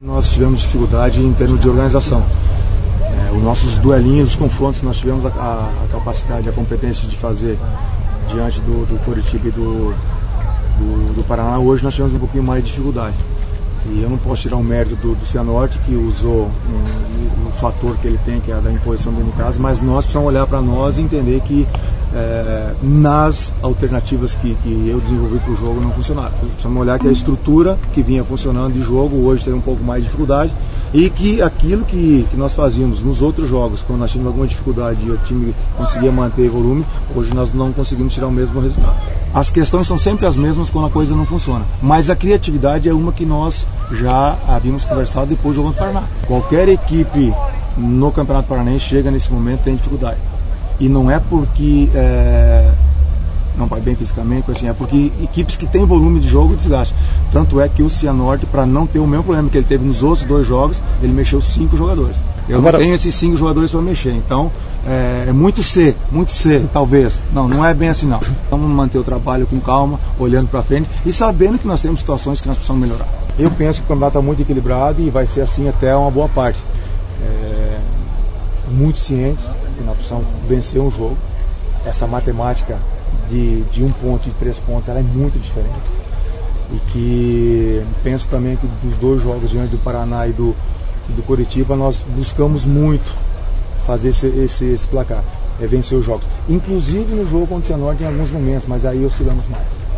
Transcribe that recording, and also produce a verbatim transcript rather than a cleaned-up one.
Nós tivemos dificuldade em termos de organização. É, os nossos duelinhos, os confrontos que nós tivemos a, a, a capacidade, a competência de fazer diante do, do Coritiba e do, do, do Paraná, hoje nós tivemos um pouquinho mais de dificuldade. E eu não posso tirar o mérito do, do Cianorte, que usou um, um, um fator que ele tem, que é a da imposição dentro de casa, mas nós precisamos olhar para nós e entender que é, nas alternativas que, que eu desenvolvi para o jogo não funcionaram. Precisamos olhar que a estrutura que vinha funcionando de jogo hoje tem um pouco mais de dificuldade e que aquilo que, que nós fazíamos nos outros jogos, quando nós tínhamos alguma dificuldade e o time conseguia manter volume, hoje nós não conseguimos tirar o mesmo resultado. As questões são sempre as mesmas quando a coisa não funciona, mas a criatividade é uma que nós já havíamos conversado depois do jogo do Paraná. Qualquer equipe no Campeonato Paranaense chega nesse momento tem dificuldade. E não é porque é, não vai bem fisicamente, assim, é porque equipes que têm volume de jogo desgastam. Tanto é que o Cianorte, para não ter o mesmo problema que ele teve nos outros dois jogos, ele mexeu cinco jogadores. Eu Agora... não tenho esses cinco jogadores para mexer, então é, é muito cedo, muito cedo, talvez. Não, não é bem assim não. Vamos manter o trabalho com calma, olhando para frente e sabendo que nós temos situações que nós precisamos melhorar. Eu penso que o campeonato está muito equilibrado e vai ser assim até uma boa parte. É, muito cientes que nós precisamos vencer um jogo. Essa matemática de, de um ponto e de três pontos ela é muito diferente. E que penso também que dos dois jogos diante do Paraná e do, do Coritiba nós buscamos muito fazer esse, esse, esse placar, é vencer os jogos. Inclusive no jogo contra o Cianorte em alguns momentos, mas aí oscilamos mais.